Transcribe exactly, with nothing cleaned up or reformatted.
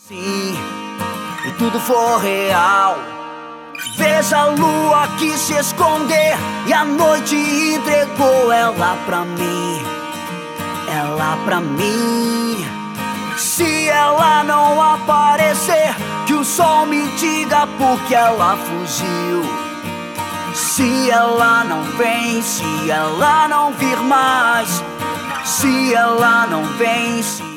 Sim, e tudo for real, veja a lua que se esconder e a noite entregou ela pra mim, ela pra mim. Se ela não aparecer, que o sol me diga por que ela fugiu. Se ela não vem, se ela não vir mais, se ela não vem, se